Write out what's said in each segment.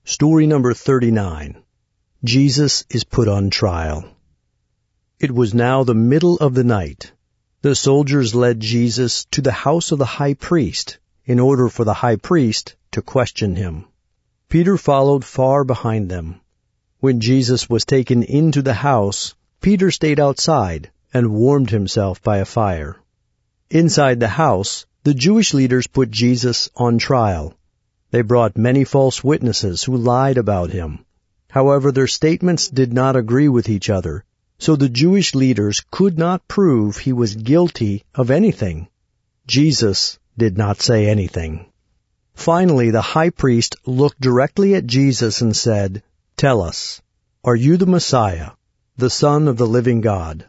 Story number 39. Jesus is put on trial. It was now the middle of the night. The soldiers led Jesus to the house of the high priest in order for the high priest to question him. Peter followed far behind them. When Jesus was taken into the house, Peter stayed outside and warmed himself by a fire. Inside the house, the Jewish leaders put Jesus on trial. They brought many false witnesses who lied about him. However, their statements did not agree with each other, so the Jewish leaders could not prove he was guilty of anything. Jesus did not say anything. Finally, the high priest looked directly at Jesus and said, "Tell us, are you the Messiah, the Son of the living God?"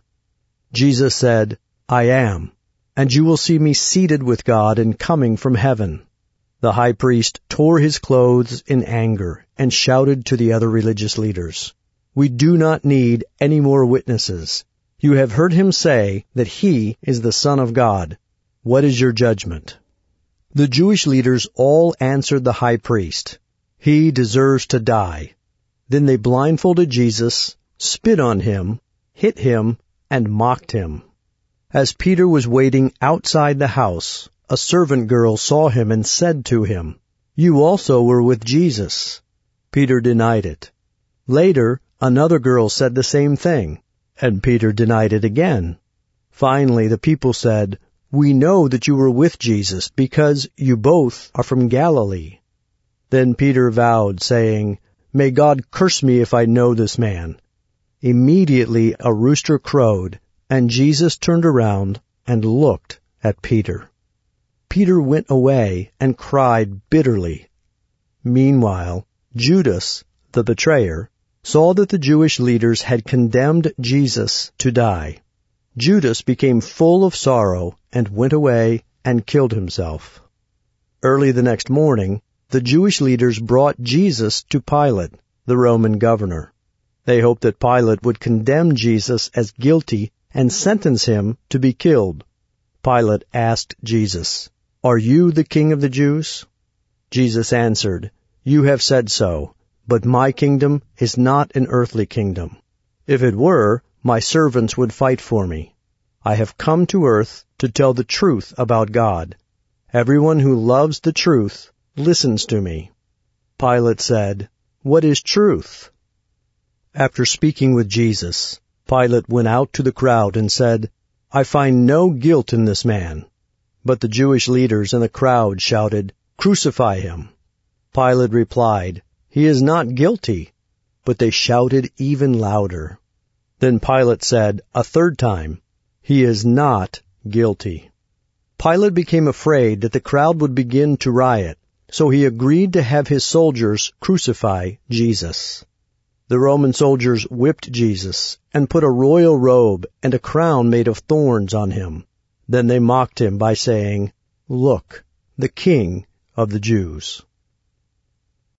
Jesus said, "I am, and you will see me seated with God and coming from heaven." The high priest tore his clothes in anger and shouted to the other religious leaders, "We do not need any more witnesses. You have heard him say that he is the Son of God. What is your judgment?" The Jewish leaders all answered the high priest, "He deserves to die." Then they blindfolded Jesus, spit on him, hit him, and mocked him. As Peter was waiting outside the house, a servant girl saw him and said to him, "You also were with Jesus." Peter denied it. Later, another girl said the same thing, and Peter denied it again. Finally, the people said, "We know that you were with Jesus because you both are from Galilee." Then Peter vowed, saying, "May God curse me if I know this man." Immediately a rooster crowed, and Jesus turned around and looked at Peter. Peter went away and cried bitterly. Meanwhile, Judas, the betrayer, saw that the Jewish leaders had condemned Jesus to die. Judas became full of sorrow and went away and killed himself. Early the next morning, the Jewish leaders brought Jesus to Pilate, the Roman governor. They hoped that Pilate would condemn Jesus as guilty and sentence him to be killed. Pilate asked Jesus, "Are you the king of the Jews?" Jesus answered, "You have said so, but my kingdom is not an earthly kingdom. If it were, my servants would fight for me. I have come to earth to tell the truth about God. Everyone who loves the truth listens to me." Pilate said, "What is truth?" After speaking with Jesus, Pilate went out to the crowd and said, "I find no guilt in this man." But the Jewish leaders and the crowd shouted, "Crucify him." Pilate replied, "He is not guilty." But they shouted even louder. Then Pilate said a third time, "He is not guilty." Pilate became afraid that the crowd would begin to riot, so he agreed to have his soldiers crucify Jesus. The Roman soldiers whipped Jesus and put a royal robe and a crown made of thorns on him. Then they mocked him by saying, "Look, the King of the Jews."